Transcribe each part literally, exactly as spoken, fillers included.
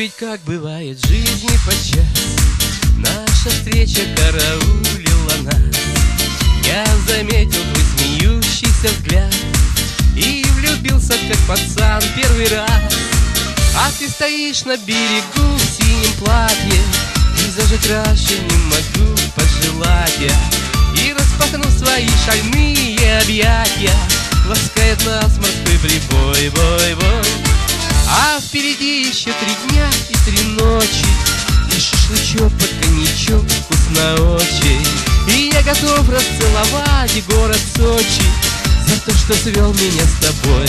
ведь как бывает в жизни подчас, наша встреча караулила нас. Я заметил твой смеющийся взгляд и влюбился, как пацан, первый раз. А ты стоишь на берегу в синем платье, и даже краше не могу пожелать я. И распахнув свои шальные объятия, ласкает нас морской прибой, бой, бой. А впереди еще три дня и три ночи, и шашлычок под коньячок вкусно очень. И я готов расцеловать город Сочи за то, что свел меня с тобой.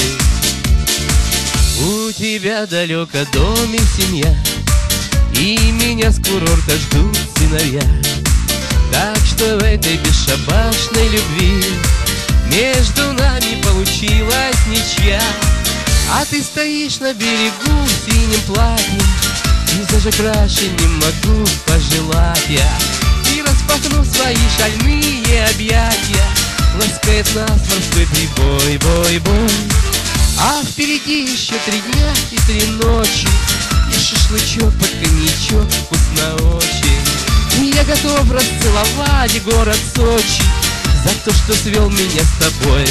У тебя далеко дом и семья, и меня с курорта ждут сыновья. Так что в этой бесшабашной любви между нами получилась ничья. А ты стоишь на берегу в синем платье, и даже краше не могу пожелать я. И распахнув свои шальные объятия, ласкает нас морской прибой, бой, бой. А впереди еще три дня и три ночи, и шашлычок под коньячок вкусно очень. И я готов расцеловать город Сочи за то, что свел меня с тобой.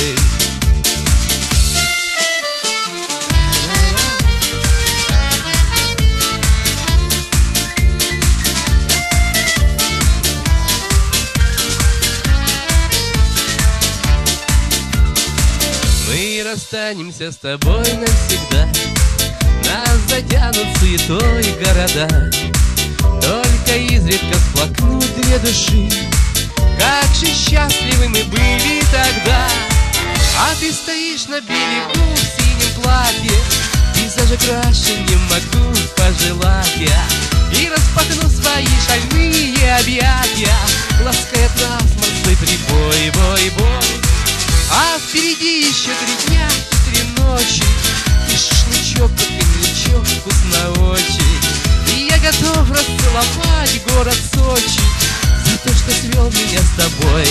Мы расстанемся с тобой навсегда, нас затянут суетой города. Только изредка всплакнут две души, как же счастливы мы были тогда. А ты стоишь на берегу в синем платье, и даже краше не могу пожелать я. И распахнув свои шальные объятия, ласкает нас морской прибой, бой, бой. А впереди еще три дня и три ночи, и шашлычок под коньячок вкусно очень. И я готов расцеловать город Сочи за то, что свел меня с тобой.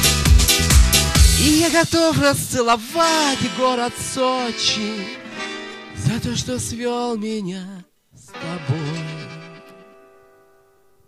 И я готов расцеловать город Сочи за то, что свел меня с тобой.